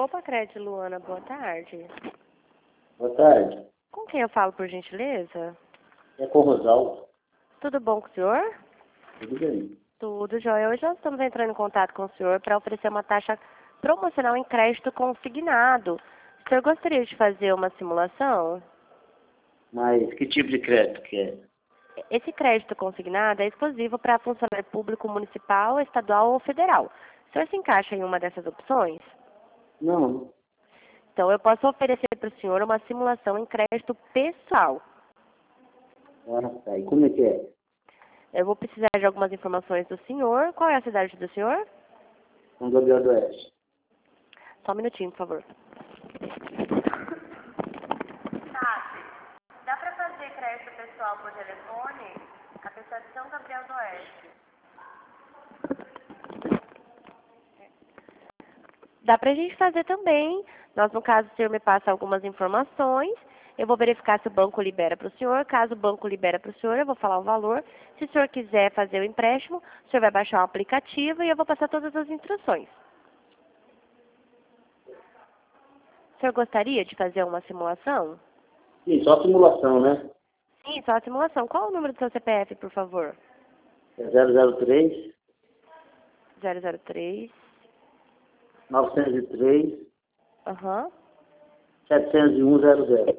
Copa Crédito, Luana, boa tarde. Boa tarde. Com quem eu falo, por gentileza? É com o Rosalvo. Tudo bom com o senhor? Tudo bem. Tudo, jóia. Hoje nós estamos entrando em contato com o senhor para oferecer uma taxa promocional em crédito consignado. O senhor gostaria de fazer uma simulação? Mas que tipo de crédito que é? Esse crédito consignado é exclusivo para funcionário público municipal, estadual ou federal. O senhor se encaixa em uma dessas opções? Não. Então, eu posso oferecer para o senhor uma simulação em crédito pessoal. Ah, tá. E como é que é? Eu vou precisar de algumas informações do senhor. Qual é a cidade do senhor? São Gabriel do Oeste. Só um minutinho, por favor. Dá para fazer crédito pessoal por telefone? A pessoa de São Gabriel do Oeste. Dá para a gente fazer também. Nós, no caso, o senhor me passa algumas informações. Eu vou verificar se o banco libera para o senhor. Caso o banco libera para o senhor, eu vou falar o valor. Se o senhor quiser fazer o empréstimo, o senhor vai baixar o aplicativo e eu vou passar todas as instruções. O senhor gostaria de fazer uma simulação? Sim, só simulação, né? Sim, só a simulação. Qual o número do seu CPF, por favor? É 003 003. 903 Aham. 70100.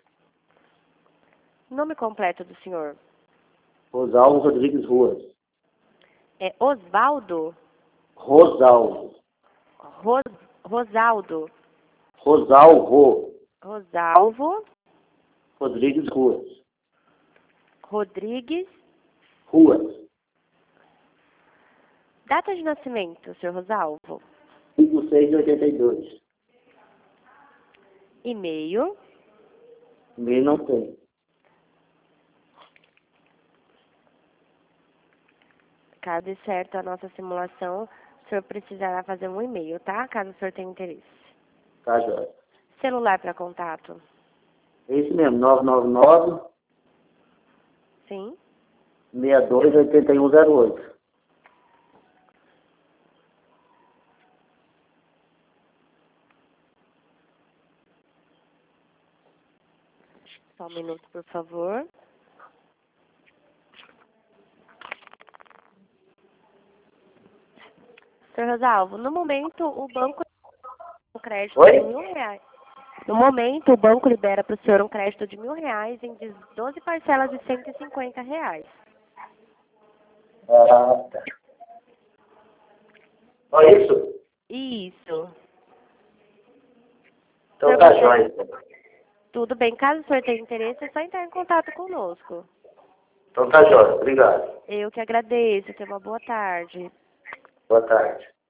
Nome completo do senhor? Rosalvo Rodrigues Ruas. É Osvaldo? Rosalvo. Rosaldo. Rosalvo Rosalvo Rodrigues Ruas. Rodrigues. Ruas. Data de nascimento, senhor Rosalvo? 5682. E-mail. E-mail não tem. Caso dê certo a nossa simulação, o senhor precisará fazer um e-mail, tá? Caso o senhor tenha interesse. Tá, Jorge. Celular para contato? É isso mesmo. 999 Sim. 628108. Só um minuto, por favor. Senhor Rosalvo, no momento o banco um crédito de Oi? R$ 1.000. No momento, o banco libera para o senhor um crédito de R$ 1.000 em 12 parcelas de R$ 150. Ah, tá. Só isso? Isso. Então Senhor, tá jóia. tudo bem. Caso o senhor tenha interesse, é só entrar em contato conosco. Então tá jóia. Obrigado. Eu que agradeço. Tenha uma boa tarde. Boa tarde.